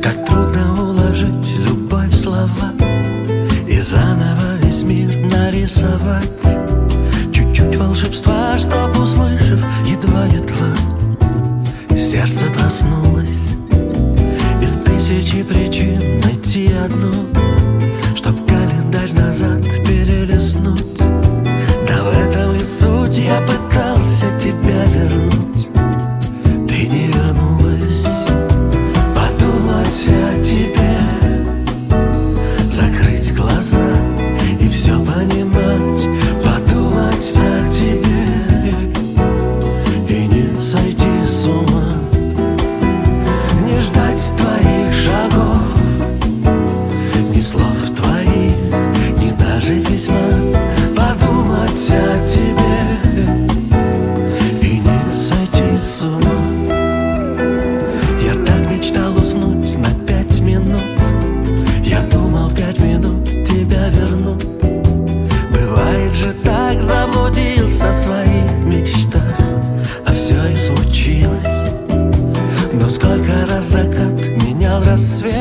Так трудно уложить любовь в слова и заново весь мир нарисовать. Чуть-чуть волшебства, чтоб, услышав едва-едва, сердце проснулось. Из тысячи причин найти одну, чтоб календарь назад перелистнуть. Да в этом и суть, я пытался тебя вернуть, ты не вернулась. Подумать о тебе, закрыть глаза и все понимать. Подумать о тебе и не сойти с ума. Не ждать твоих шагов, ни слов твоих, ни даже письма. Подумать о тебе и не сойти с ума. Я так мечтал уснуть на 5 минут. Я думал, в 5 минут тебя вернут. Бывает же так, заблудился в своих мечтах, а все и случилось. Но сколько раз закат менял рассвет,